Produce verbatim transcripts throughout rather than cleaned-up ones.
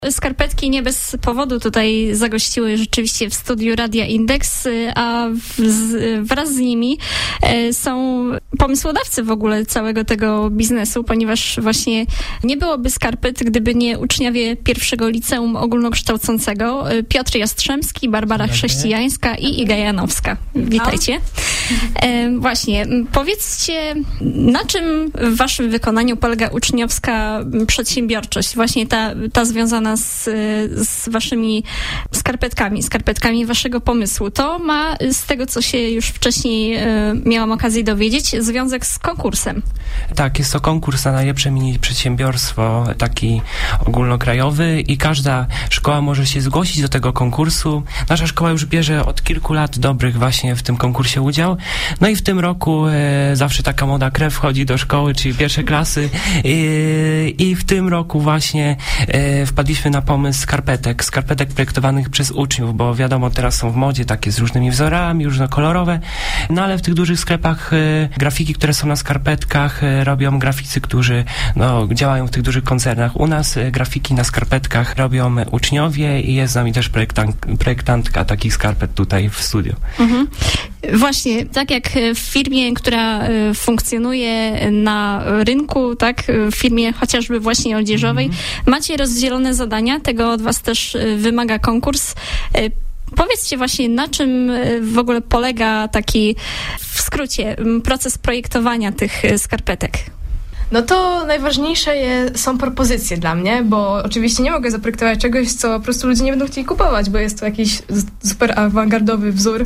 Skarpetki nie bez powodu tutaj zagościły rzeczywiście w studiu Radia Indeks, a w, z, wraz z nimi e, są pomysłodawcy w ogóle całego tego biznesu, ponieważ właśnie nie byłoby skarpet, gdyby nie uczniowie pierwszego liceum ogólnokształcącego Piotr Jastrzębski, Barbara Dobry. Chrześcijańska i Iga Janowska. Witajcie. E, właśnie, powiedzcie, na czym w waszym wykonaniu polega uczniowska przedsiębiorczość? Właśnie ta, ta związana Z, z waszymi skarpetkami, skarpetkami waszego pomysłu. To ma, z tego co się już wcześniej e, miałam okazję dowiedzieć, związek z konkursem. Tak, jest to konkurs na najlepsze mini przedsiębiorstwo, taki ogólnokrajowy i każda szkoła może się zgłosić do tego konkursu. Nasza szkoła już bierze od kilku lat dobrych właśnie w tym konkursie udział. No i w tym roku e, zawsze taka młoda krew wchodzi do szkoły, czyli pierwsze klasy i, i w tym roku właśnie e, wpadliśmy na pomysł skarpetek, skarpetek projektowanych przez uczniów, bo wiadomo, teraz są w modzie takie z różnymi wzorami, różnokolorowe, no ale w tych dużych sklepach e, grafiki, które są na skarpetkach, e, robią graficy, którzy no, działają w tych dużych koncernach. U nas e, grafiki na skarpetkach robią uczniowie i jest z nami też projektant, projektantka takich skarpet tutaj w studiu. Mhm. Właśnie, tak jak w firmie, która funkcjonuje na rynku, tak, w firmie chociażby właśnie odzieżowej, mhm. macie rozdzielone zadania, tego od was też wymaga konkurs. Powiedzcie właśnie, na czym w ogóle polega taki, w skrócie, proces projektowania tych skarpetek? No to najważniejsze je, są propozycje dla mnie, bo oczywiście nie mogę zaprojektować czegoś, co po prostu ludzie nie będą chcieli kupować, bo jest to jakiś super awangardowy wzór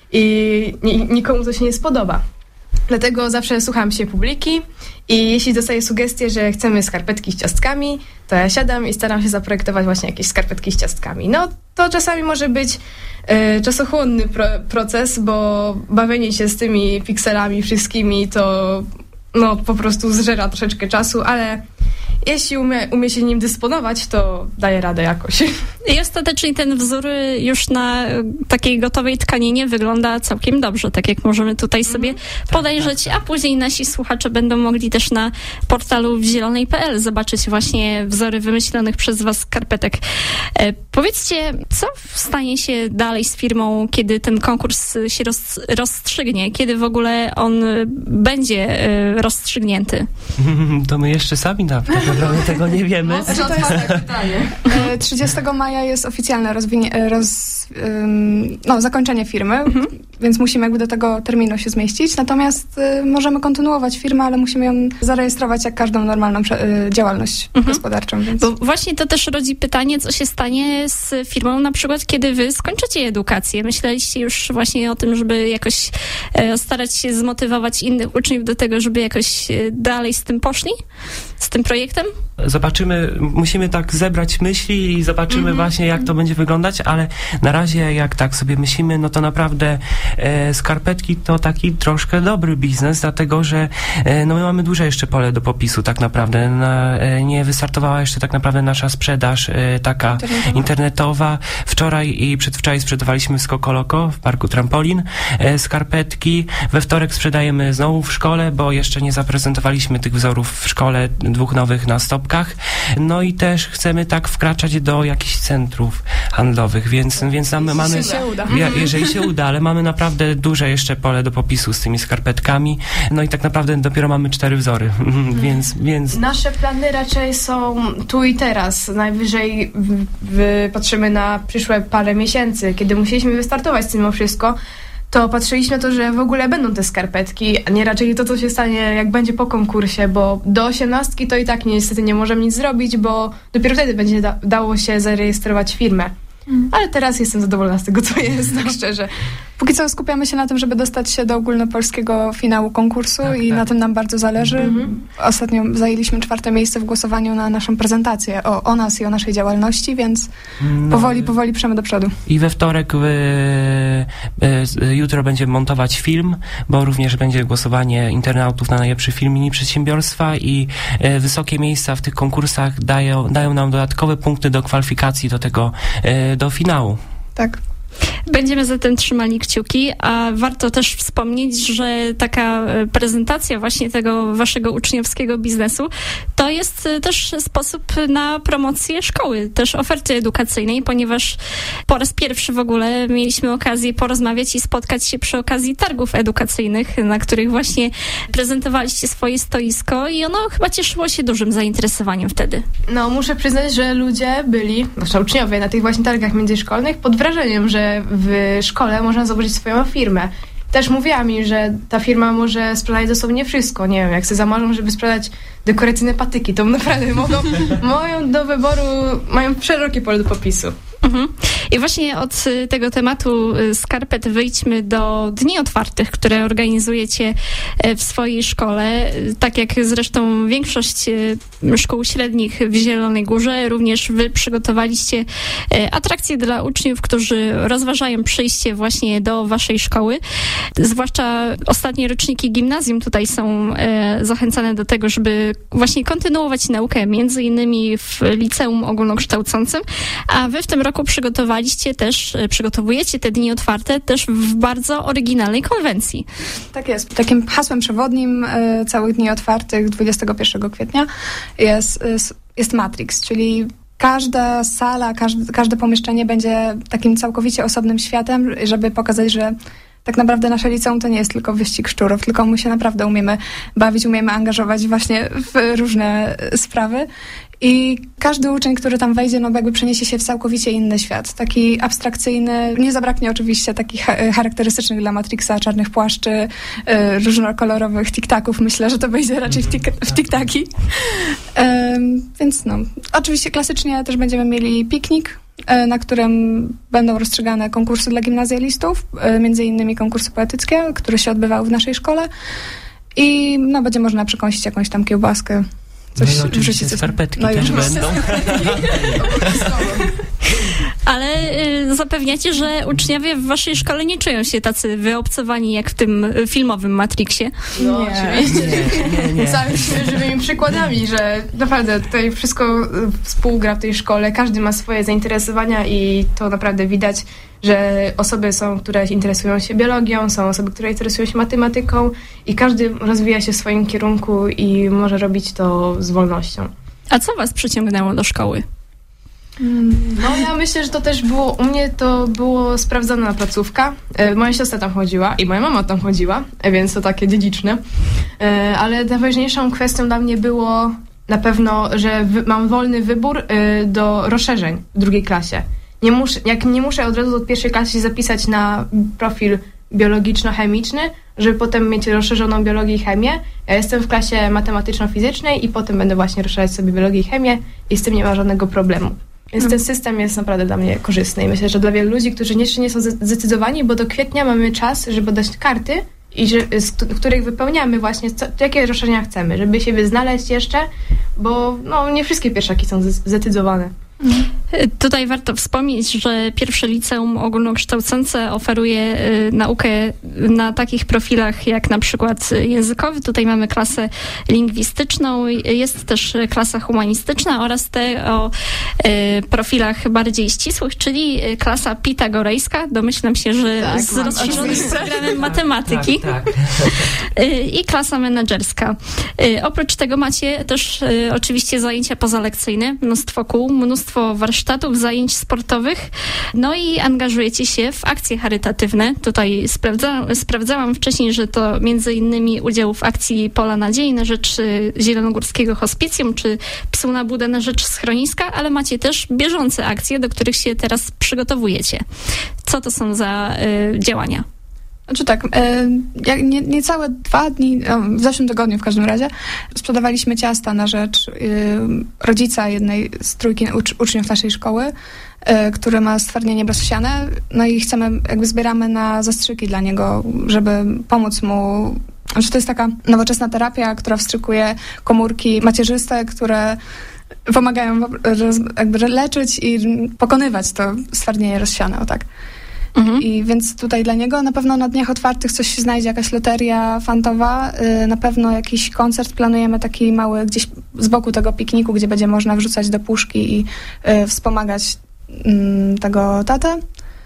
i nikomu to się nie spodoba. Dlatego zawsze słucham się publiki i jeśli dostaję sugestię, że chcemy skarpetki z ciastkami, to ja siadam i staram się zaprojektować właśnie jakieś skarpetki z ciastkami. No to czasami może być e, czasochłonny pro, proces, bo bawienie się z tymi pikselami wszystkimi to no po prostu zżera troszeczkę czasu, ale jeśli umie, umie się nim dysponować, to daje radę jakoś. I ostatecznie ten wzór już na takiej gotowej tkaninie wygląda całkiem dobrze, tak jak możemy tutaj sobie mm, podejrzeć, tak, tak. A później nasi słuchacze będą mogli też na portalu wzielonej kropka p l zobaczyć właśnie wzory wymyślonych przez was skarpetek. E, powiedzcie, co stanie się dalej z firmą, kiedy ten konkurs się roz, rozstrzygnie? Kiedy w ogóle on będzie e, rozstrzygnięty? To my jeszcze sami na pewno tego nie wiemy. No, to jest pytanie. trzydziestego maja jest oficjalne rozwinie, roz, ym, no, zakończenie firmy, mhm. więc musimy jakby do tego terminu się zmieścić. Natomiast y, możemy kontynuować firmę, ale musimy ją zarejestrować jak każdą normalną y, działalność mhm. gospodarczą. Więc. Bo właśnie to też rodzi pytanie, co się stanie z firmą na przykład, kiedy wy skończycie edukację. Myśleliście już właśnie o tym, żeby jakoś y, starać się zmotywować innych uczniów do tego, żeby jakoś y, dalej z tym poszli? Z tym projektem? Zobaczymy, musimy tak zebrać myśli i zobaczymy mm-hmm. właśnie, jak to będzie wyglądać, ale na razie jak tak sobie myślimy, no to naprawdę e, skarpetki to taki troszkę dobry biznes, dlatego że e, no my mamy duże jeszcze pole do popisu tak naprawdę. Na, e, nie wystartowała jeszcze tak naprawdę nasza sprzedaż e, taka internetowa. internetowa. Wczoraj i przedwczoraj sprzedawaliśmy w Skokoloko w parku Trampolin e, skarpetki. We wtorek sprzedajemy znowu w szkole, bo jeszcze nie zaprezentowaliśmy tych wzorów w szkole, dwóch nowych na stopkach. No i też chcemy tak wkraczać do jakichś centrów handlowych, więc, więc nam, mamy... Się uda. Ja, jeżeli się uda, ale mamy naprawdę duże jeszcze pole do popisu z tymi skarpetkami. No i tak naprawdę dopiero mamy cztery wzory, więc, więc... Nasze plany raczej są tu i teraz. Najwyżej patrzymy na przyszłe parę miesięcy, kiedy musieliśmy wystartować z tym mimo wszystko, to patrzyliśmy na to, że w ogóle będą te skarpetki, a nie raczej to, co się stanie, jak będzie po konkursie, bo do osiemnastki to i tak niestety nie możemy nic zrobić, bo dopiero wtedy będzie da- dało się zarejestrować firmę. Mm. Ale teraz jestem zadowolona z tego, co jest, tak szczerze. Póki co skupiamy się na tym, żeby dostać się do ogólnopolskiego finału konkursu tak, i tak. na tym nam bardzo zależy. Mm-hmm. Ostatnio zajęliśmy czwarte miejsce w głosowaniu na naszą prezentację o, o nas i o naszej działalności, więc no. powoli, powoli przemy do przodu. I we wtorek y, y, jutro będziemy montować film, bo również będzie głosowanie internautów na najlepszy film mini przedsiębiorstwa i y, wysokie miejsca w tych konkursach dają, dają nam dodatkowe punkty do kwalifikacji do tego, y, do finału. Tak. Będziemy zatem trzymali kciuki, a warto też wspomnieć, że taka prezentacja właśnie tego waszego uczniowskiego biznesu to jest też sposób na promocję szkoły, też oferty edukacyjnej, ponieważ po raz pierwszy w ogóle mieliśmy okazję porozmawiać i spotkać się przy okazji targów edukacyjnych, na których właśnie prezentowaliście swoje stoisko i ono chyba cieszyło się dużym zainteresowaniem wtedy. No, muszę przyznać, że ludzie byli, zwłaszcza uczniowie na tych właśnie targach międzyszkolnych, pod wrażeniem, że w szkole można zobaczyć swoją firmę. Też mówiła mi, że ta firma może sprzedać dosłownie wszystko. Nie wiem, jak sobie zamarzą, żeby sprzedać dekoracyjne patyki, to naprawdę mogą, mają do wyboru, mają szerokie pole do popisu. Mhm. I właśnie od tego tematu skarpet wyjdźmy do Dni Otwartych, które organizujecie w swojej szkole. Tak jak zresztą większość szkół średnich w Zielonej Górze, również wy przygotowaliście atrakcje dla uczniów, którzy rozważają przyjście właśnie do waszej szkoły. Zwłaszcza ostatnie roczniki gimnazjum tutaj są zachęcane do tego, żeby właśnie kontynuować naukę, między innymi w liceum ogólnokształcącym, a wy w tym roku przygotowaliście też, przygotowujecie te Dni Otwarte też w bardzo oryginalnej konwencji. Tak jest. Takim hasłem przewodnim y, całych Dni Otwartych dwudziestego pierwszego kwietnia jest, y, jest Matrix, czyli każda sala, każde, każde pomieszczenie będzie takim całkowicie osobnym światem, żeby pokazać, że tak naprawdę nasze liceum to nie jest tylko wyścig szczurów, tylko my się naprawdę umiemy bawić, umiemy angażować właśnie w różne sprawy. I każdy uczeń, który tam wejdzie, no jakby przeniesie się w całkowicie inny świat. Taki abstrakcyjny. Nie zabraknie oczywiście takich charakterystycznych dla Matrixa czarnych płaszczy, yy, różnokolorowych tiktaków. Myślę, że to wejdzie raczej w, tik- w tiktaki. Yy, więc no. Oczywiście klasycznie też będziemy mieli piknik, yy, na którym będą rozstrzygane konkursy dla gimnazjalistów, yy, między innymi konkursy poetyckie, które się odbywały w naszej szkole. I no, będzie można przekąsić jakąś tam kiełbaskę. Coś, no i oczywiście skarpetki no też będą. Ale y, zapewniacie, że uczniowie w waszej szkole nie czują się tacy wyobcowani jak w tym filmowym Matrixie? No nie. oczywiście. Nie, nie, nie. Sami się żywymi przykładami, że naprawdę tutaj wszystko współgra w tej szkole, każdy ma swoje zainteresowania i to naprawdę widać, że osoby są, które interesują się biologią, są osoby, które interesują się matematyką i każdy rozwija się w swoim kierunku i może robić to z wolnością. A co was przyciągnęło do szkoły? No ja myślę, że to też było, u mnie to było sprawdzona placówka. E, moja siostra tam chodziła i moja mama tam chodziła, e, więc to takie dziedziczne. E, ale najważniejszą kwestią dla mnie było na pewno, że wy, mam wolny wybór e, do rozszerzeń w drugiej klasie. Nie muszę, jak nie muszę od razu od pierwszej klasy się zapisać na profil biologiczno-chemiczny, żeby potem mieć rozszerzoną biologię i chemię. Ja jestem w klasie matematyczno-fizycznej i potem będę właśnie rozszerzać sobie biologię i chemię i z tym nie ma żadnego problemu. Więc ten system jest naprawdę dla mnie korzystny i myślę, że dla wielu ludzi, którzy jeszcze nie są zdecydowani, bo do kwietnia mamy czas, żeby dać karty, i że, z których wypełniamy właśnie, co, jakie rozszerzenia chcemy, żeby siebie znaleźć jeszcze, bo no, nie wszystkie pierwszaki są zdecydowane. Tutaj warto wspomnieć, że pierwsze liceum ogólnokształcące oferuje y, naukę na takich profilach jak na przykład językowy. Tutaj mamy klasę lingwistyczną, jest też klasa humanistyczna oraz te o y, profilach bardziej ścisłych, czyli klasa pitagorejska. Domyślam się, że tak, z rozszerzonym programem matematyki. Tak, tak. Y, I klasa menedżerska. Y, oprócz tego macie też y, oczywiście zajęcia pozalekcyjne, mnóstwo kół, mnóstwo warsztatów, zajęć sportowych, no i angażujecie się w akcje charytatywne. Tutaj sprawdza, sprawdzałam wcześniej, że to między innymi udział w akcji Pola Nadziei na rzecz Zielonogórskiego Hospicjum, czy Psu na budę na rzecz schroniska, ale macie też bieżące akcje, do których się teraz przygotowujecie. Co to są za y, działania? Znaczy tak, e, nie, niecałe dwa dni, w zeszłym tygodniu w każdym razie, sprzedawaliśmy ciasta na rzecz e, rodzica jednej z trójki ucz, uczniów naszej szkoły, e, który ma stwardnienie bezwsiane, no i chcemy, jakby zbieramy na zastrzyki dla niego, żeby pomóc mu. Znaczy to jest taka nowoczesna terapia, która wstrzykuje komórki macierzyste, które pomagają jakby leczyć i pokonywać to stwardnienie rozsiane, o tak. Mhm. I więc tutaj dla niego na pewno na Dniach Otwartych coś się znajdzie, jakaś loteria fantowa, yy, na pewno jakiś koncert planujemy taki mały gdzieś z boku tego pikniku, gdzie będzie można wrzucać do puszki i yy, wspomagać yy, tego tatę.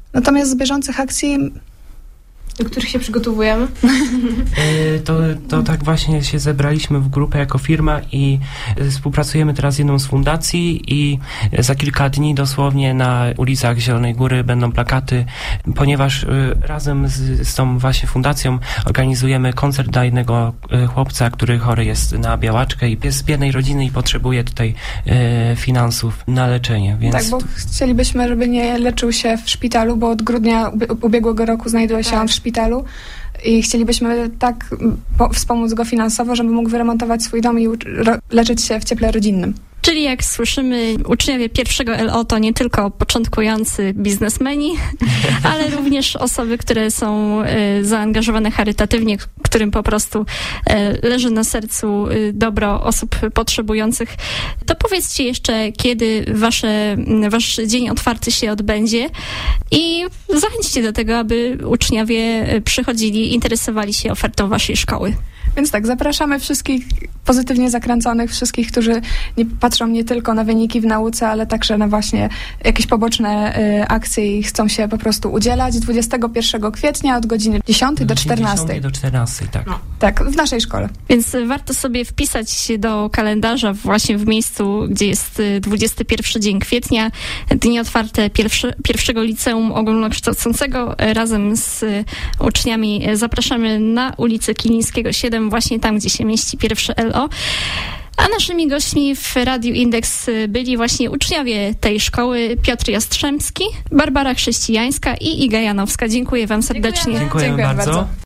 Natomiast z bieżących akcji, do których się przygotowujemy? To, to tak właśnie się zebraliśmy w grupę jako firma i współpracujemy teraz z jedną z fundacji i za kilka dni dosłownie na ulicach Zielonej Góry będą plakaty, ponieważ razem z, z tą właśnie fundacją organizujemy koncert dla jednego chłopca, który chory jest na białaczkę i jest z biednej rodziny i potrzebuje tutaj e, finansów na leczenie. Więc... Tak, bo chcielibyśmy, żeby nie leczył się w szpitalu, bo od grudnia ubiegłego roku znajduje się tak. on w szpitalu. I chcielibyśmy tak po- wspomóc go finansowo, żeby mógł wyremontować swój dom i u- ro- leczyć się w cieple rodzinnym. Czyli jak słyszymy, uczniowie pierwszego L O to nie tylko początkujący biznesmeni, ale również osoby, które są e, zaangażowane charytatywnie, którym po prostu e, leży na sercu e, dobro osób potrzebujących. To powiedzcie jeszcze, kiedy wasze, wasz dzień otwarty się odbędzie i zachęćcie do tego, aby uczniowie przychodzili, interesowali się ofertą waszej szkoły. Więc tak, zapraszamy wszystkich pozytywnie zakręconych, wszystkich, którzy nie patrzą nie tylko na wyniki w nauce, ale także na właśnie jakieś poboczne y, akcje i chcą się po prostu udzielać dwudziestego pierwszego kwietnia od godziny dziesiątej do czternastej. dziesiątej do czternastej, tak. No. Tak, w naszej szkole. Więc warto sobie wpisać się do kalendarza właśnie w miejscu, gdzie jest dwudziesty pierwszy dzień kwietnia, dni otwarte pierwszy, pierwszego liceum ogólnokształcącego. Razem z uczniami zapraszamy na ulicę Kilińskiego siedem, właśnie tam, gdzie się mieści pierwszy L O. A naszymi gośćmi w Radiu Indeks byli właśnie uczniowie tej szkoły: Piotr Jastrzębski, Barbara Chrześcijańska i Iga Janowska. Dziękuję wam serdecznie. Dziękujemy. Dziękujemy Dziękuję bardzo. bardzo.